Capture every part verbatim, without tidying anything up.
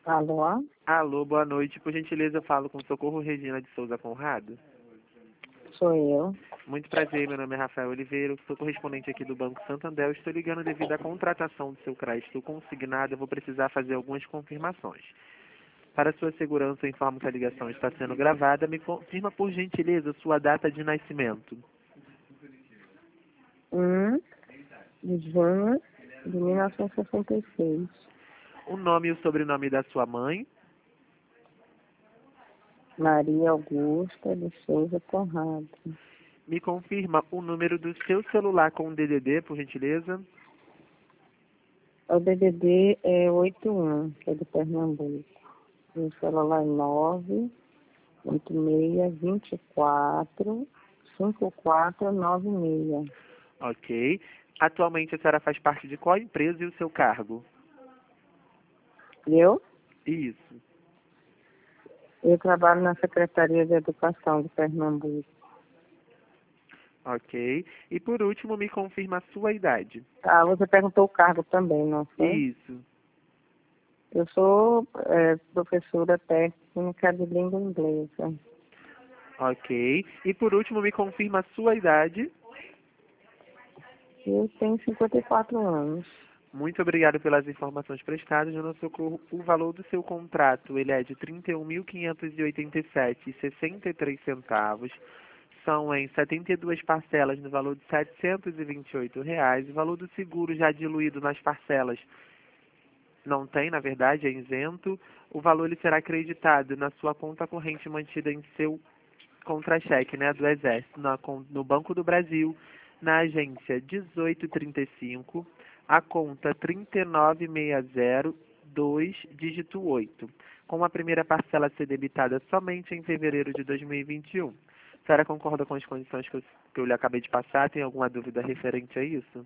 Alô? Alô, boa noite. Por gentileza, eu falo com Socorro Regina de Souza Conrado. Sou eu. Muito prazer, meu nome é Rafael Oliveira, eu sou correspondente aqui do Banco Santander. Eu estou ligando devido à contratação do seu crédito consignado. Eu vou precisar fazer algumas confirmações. Para sua segurança, eu informo que a ligação está sendo gravada. Me confirma, por gentileza, sua data de nascimento. um de junho de mil novecentos e sessenta e seis. O nome e o sobrenome da sua mãe. Maria Augusta de Souza Conrado. Me confirma o número do seu celular com o D D D, por gentileza. O D D D é oitenta e um, que é de Pernambuco. O celular é nove oito seis dois quatro cinco quatro nove seis. Ok. Atualmente a senhora faz parte de qual empresa e o seu cargo? Eu? Isso. Eu trabalho na Secretaria de Educação de Pernambuco. Ok. E por último, me confirma a sua idade. Ah, você perguntou o cargo também, não foi? Isso. Eu sou é, professora técnica de língua inglesa. Ok. E por último, me confirma a sua idade. Eu tenho cinquenta e quatro anos. Muito obrigado pelas informações prestadas. No Socorro, o valor do seu contrato ele é de trinta e um mil quinhentos e oitenta e sete reais e sessenta e três centavos. São em setenta e duas parcelas no valor de setecentos e vinte e oito reais. O valor do seguro já diluído nas parcelas não tem, na verdade, é isento. O valor ele será acreditado na sua conta corrente mantida em seu contra-cheque, né, do Exército, na, no Banco do Brasil, na agência dezoito trinta e cinco, a conta trinta e nove sessenta dois, dígito oito, com a primeira parcela a ser debitada somente em fevereiro de dois mil e vinte e um. A senhora concorda com as condições que eu, que eu lhe acabei de passar? Tem alguma dúvida referente a isso?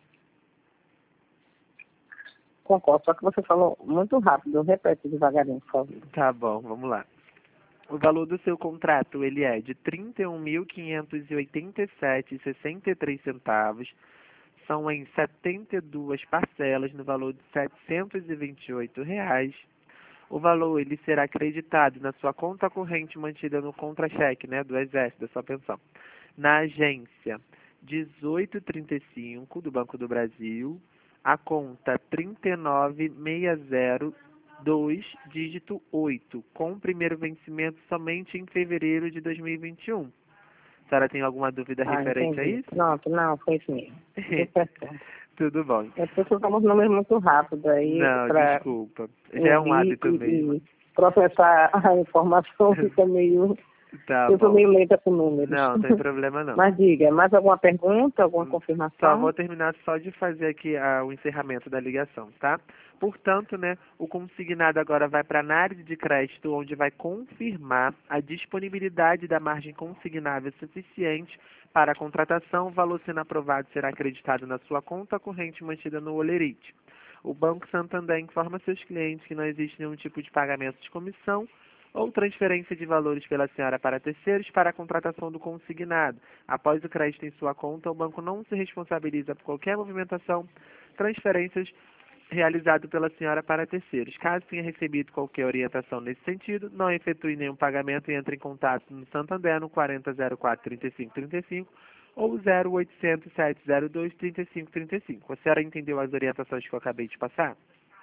Concordo, só que você falou muito rápido. Repete devagarinho, por favor. Tá bom, vamos lá. O valor do seu contrato ele é de trinta e um mil quinhentos e oitenta e sete reais e sessenta e três centavos. São em setenta e duas parcelas no valor de setecentos e vinte e oito reais. O valor ele será acreditado na sua conta corrente mantida no contra-cheque, né, do Exército, da sua pensão, na agência dezoito trinta e cinco do Banco do Brasil, a conta trinta e nove sessenta dois, dígito oito, com o primeiro vencimento somente em fevereiro de dois mil e vinte e um. A senhora tem alguma dúvida Ah, referente a entendi. isso? Pronto, não, foi isso mesmo. Tudo bom. É porque você falou os números muito rápido aí Não, para desculpa. Já é um ouvir hábito e, mesmo. e processar a informação, fica meio... Tá Eu sou bom. meio lenta com números. Não, tem problema não. Mas diga, mais alguma pergunta, alguma Hum, Só confirmação? vou terminar só de fazer aqui ah, o encerramento da ligação, tá? Portanto, né, o consignado agora vai para a análise de crédito, onde vai confirmar a disponibilidade da margem consignável suficiente para a contratação. O valor sendo aprovado será acreditado na sua conta corrente mantida no Olerite. O Banco Santander informa seus clientes que não existe nenhum tipo de pagamento de comissão ou transferência de valores pela senhora para terceiros para a contratação do consignado. Após o crédito em sua conta, o banco não se responsabiliza por qualquer movimentação, transferências realizado pela senhora para terceiros. Caso tenha recebido qualquer orientação nesse sentido, não efetue nenhum pagamento e entre em contato no Santander no quarenta zero quatro trinta e cinco trinta e cinco ou zero oitocentos sete zero dois trinta e cinco trinta e cinco. A senhora entendeu as orientações que eu acabei de passar?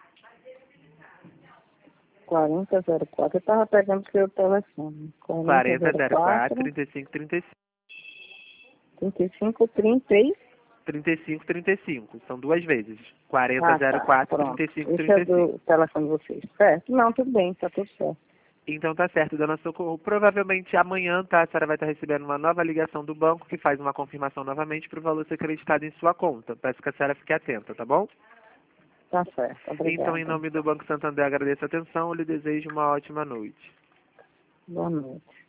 quarenta zero quatro. Eu estava pegando o seu telefone. quarenta zero quatro trinta e cinco trinta e cinco. trinta e cinco, trinta e... trinta e cinco trinta e cinco. São duas vezes. Ah, tá. quarenta zero quatro Pronto. trinta e cinco Esse trinta é e cinco. do telefone de vocês. Certo? Não, tudo bem, tá tudo certo. Então tá certo, dona Socorro. Provavelmente amanhã, tá, a senhora vai estar recebendo uma nova ligação do banco que faz uma confirmação novamente para o valor ser acreditado em sua conta. Peço que a senhora fique atenta, tá bom? Tá certo. Obrigada. Então, em nome do Banco Santander, agradeço a atenção e lhe desejo uma ótima noite. Boa noite.